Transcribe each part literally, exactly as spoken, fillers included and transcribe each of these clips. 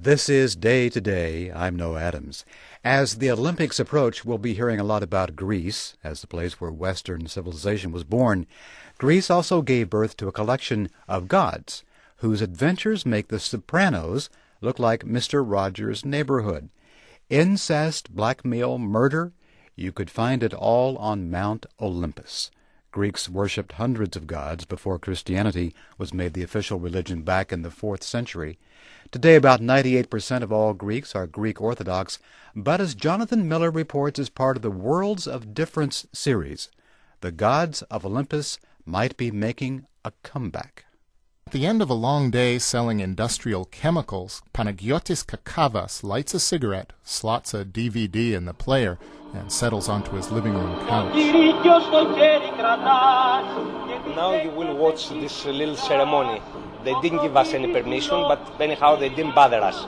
This is Day to Day. I'm Noah Adams. As the Olympics approach, we'll be hearing a lot about Greece as the place where Western civilization was born. Greece also gave birth to a collection of gods whose adventures make the Sopranos look like Mister Rogers' Neighborhood. Incest, blackmail, murder, you could find it all on Mount Olympus. Greeks worshipped hundreds of gods before Christianity was made the official religion back in the fourth century. Today, about ninety-eight percent of all Greeks are Greek Orthodox, but as Jonathan Miller reports as part of the Worlds of Difference series, the gods of Olympus might be making a comeback. At the end of a long day selling industrial chemicals, Panagiotis Kakavas lights a cigarette, slots a D V D in the player, and settles onto his living room couch. Now you will watch this little ceremony. They didn't give us any permission, but anyhow they didn't bother us.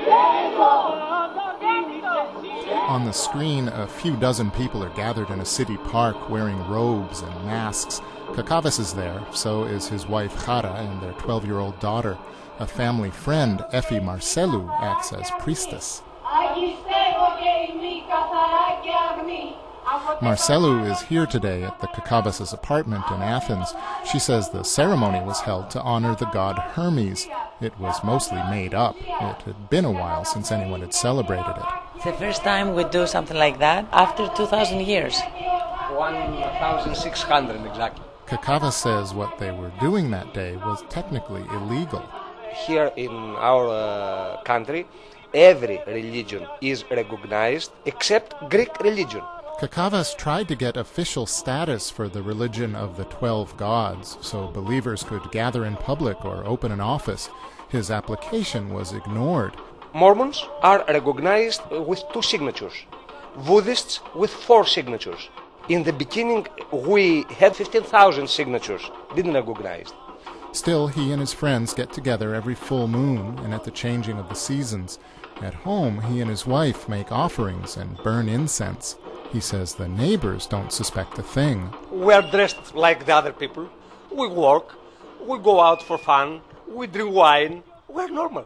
On the screen, a few dozen people are gathered in a city park wearing robes and masks. Kakavas is there, so is his wife Chara and their twelve-year-old daughter. A family friend, Effie Marcelou, acts as priestess. Marcelou is here today at the Kakavas' apartment in Athens. She says the ceremony was held to honor the god Hermes. It was mostly made up. It had been a while since anyone had celebrated it. It's the first time we do something like that after two thousand years. one thousand six hundred exactly. Kakavas says what they were doing that day was technically illegal. Here in our uh, country, every religion is recognized except Greek religion. Kakavas tried to get official status for the religion of the twelve gods, so believers could gather in public or open an office. His application was ignored. Mormons are recognized with two signatures, Buddhists with four signatures. In the beginning, we had fifteen thousand signatures, didn't recognize. Still, he and his friends get together every full moon and at the changing of the seasons. At home, he and his wife make offerings and burn incense. He says the neighbors don't suspect a thing. We are dressed like the other people. We work, we go out for fun, we drink wine. We're normal.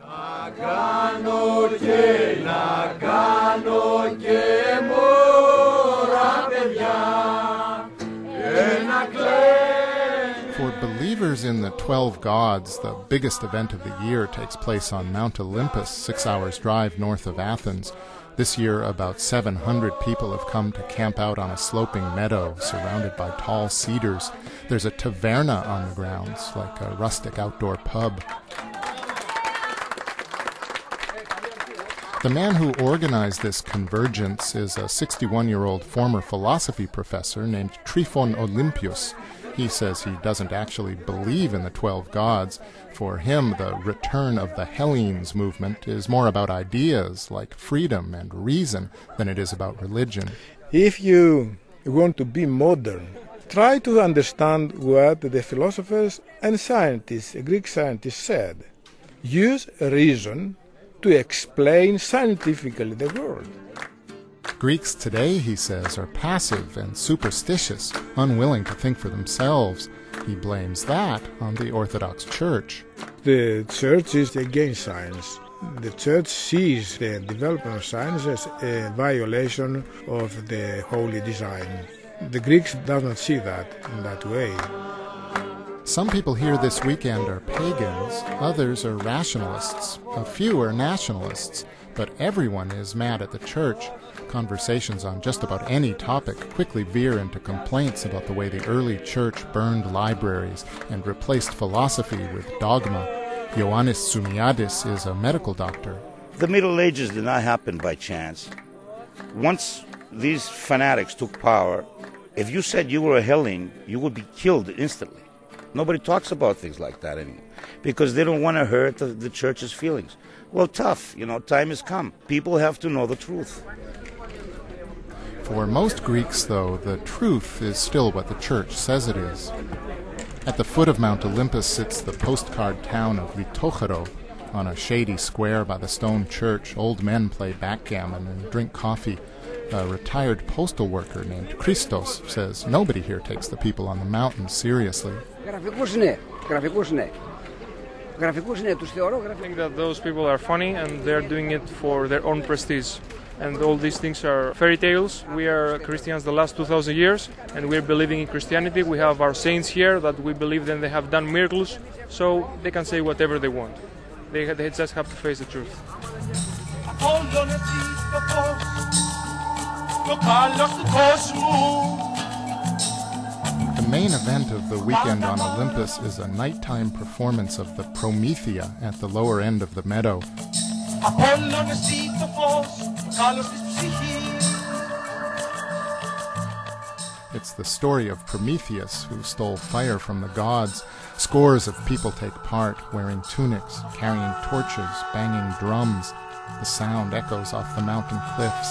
For believers in the twelve gods, the biggest event of the year takes place on Mount Olympus, six hours' drive north of Athens. This year, about seven hundred people have come to camp out on a sloping meadow surrounded by tall cedars. There's a taverna on the grounds, like a rustic outdoor pub. The man who organized this convergence is a sixty-one-year-old former philosophy professor named Tryphon Olympios. He says he doesn't actually believe in the twelve gods. For him, the return of the Hellenes movement is more about ideas like freedom and reason than it is about religion. If you want to be modern, try to understand what the philosophers and scientists, Greek scientists, said. Use reason to explain scientifically the world. Greeks today, he says, are passive and superstitious, unwilling to think for themselves. He blames that on the Orthodox Church. The Church is against science. The Church sees the development of science as a violation of the holy design. The Greeks do not see that in that way. Some people here this weekend are pagans, others are rationalists, a few are nationalists, but everyone is mad at the Church. Conversations on just about any topic quickly veer into complaints about the way the early Church burned libraries and replaced philosophy with dogma. Ioannis Soumiadis is a medical doctor. The Middle Ages did not happen by chance. Once these fanatics took power, if you said you were a Hellene, you would be killed instantly. Nobody talks about things like that anymore because they don't want to hurt the, the Church's feelings. Well, tough, you know, time has come. People have to know the truth. For most Greeks, though, the truth is still what the Church says it is. At the foot of Mount Olympus sits the postcard town of Litochero. On a shady square by the stone church, old men play backgammon and drink coffee. A retired postal worker named Christos says nobody here takes the people on the mountain seriously. Γραφικούς είναι, τους θεωρώ I γραφικούς. think that those people are funny and they're doing it for their own prestige. And all these things are fairy tales. We are Christians the last two thousand years and we're believing in Christianity. We have our saints here that we believe that they have done miracles, so they can say whatever they want. They, they just have to face the truth. The main event of the weekend on Olympus is a nighttime performance of the Promethea at the lower end of the meadow. It's the story of Prometheus, who stole fire from the gods. Scores of people take part, wearing tunics, carrying torches, banging drums. The sound echoes off the mountain cliffs.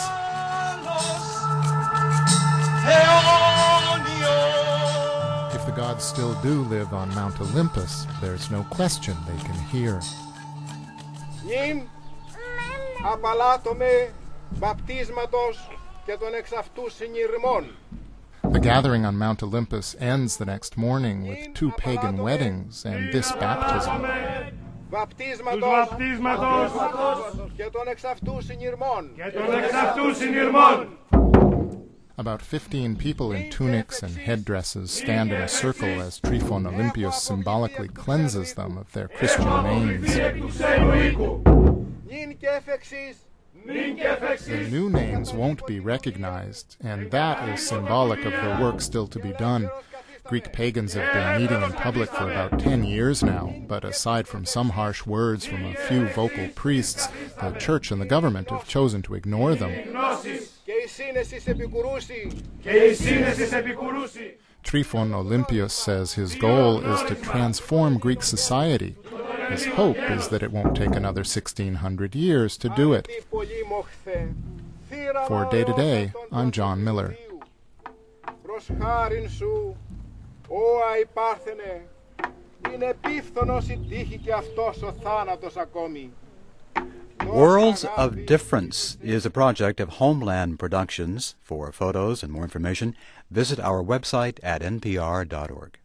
If the gods still do live on Mount Olympus, there's no question they can hear. Νυν, απαλάτωμε βαπτίσματος και των εξ αυτού συνειρμών. The gathering on Mount Olympus ends the next morning with two pagan weddings and this baptism. Βαπτίσματος και των εξ αυτού συνειρμών. About fifteen people in tunics and headdresses stand in a circle as Tryphon Olympios symbolically cleanses them of their Christian names. Νυν και εφ' εξής. The new names won't be recognized, and that is symbolic of the work still to be done. Greek pagans have been meeting in public for about ten years now, but aside from some harsh words from a few vocal priests, the church and the government have chosen to ignore them. Tryphon Olympios says his goal is to transform Greek society. His hope is that it won't take another sixteen hundred years to do it. For Day to Day, I'm John Miller. Worlds of Difference is a project of Homeland Productions. For photos and more information, visit our website at n p r dot org.